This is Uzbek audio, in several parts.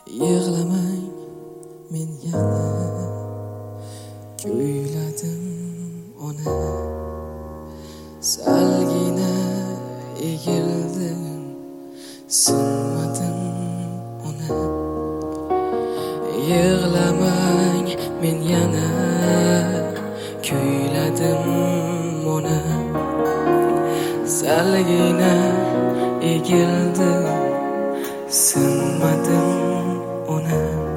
Yig'lamang, men yana kuyladim ona. Salgina egildim, sinmadim ona. Yig'lamang, men yana kuyladim ona. Salgina egildim, sinmadim ona.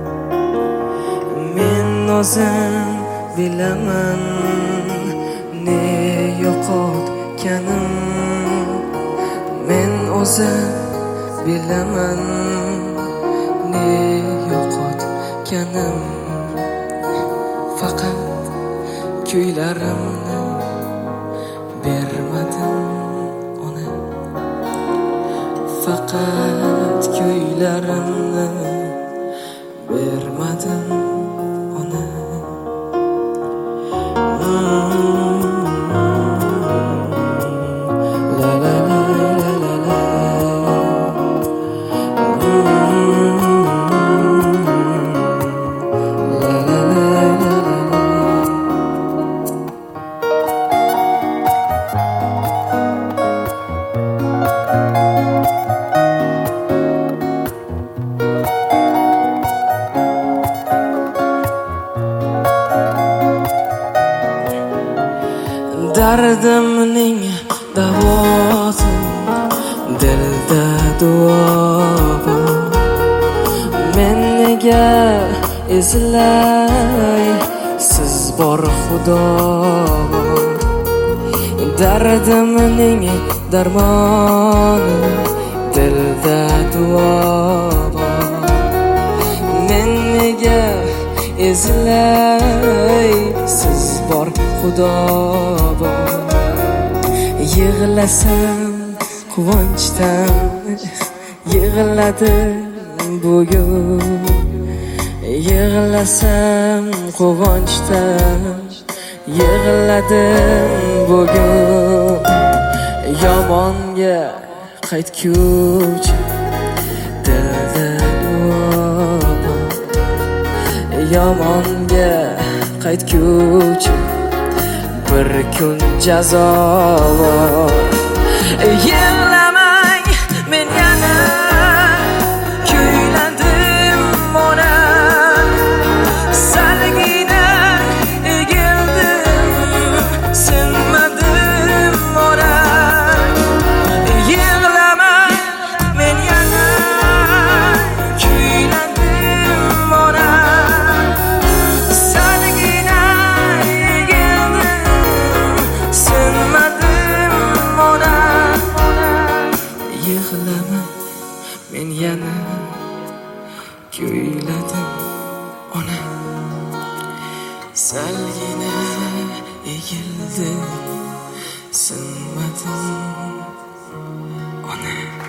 Men o'zim bilaman ne yo'qotganim. Men o'zim bilaman ne yo'qotganim. Faqat kuylarimni bermadim ona. Faqat kuylarimni bermadim ona. La la la la la la. La la la la la. Dardimning davosi dilda duo. Men nega izlay siz bor Xudo. Dardimning darmoni dilda duo. Men nega izlay siz bor Xudo. Yig'lasam quvonchdan yig'ladim bugun. Yig'lasam quvonchdan yig'ladim bugun. Yomonga qaytguvchi dilda duo. Yomonga qaytguvchi bir kun jazo. Yig'lamang, men yana kuyladim ona. Salgina egildim, sinmadim ona. Yig'lamang, men yana kuyladim ona. Salgina yig'lamang, men yana kuyladim ona. Salgina egildim, sinmadim ona.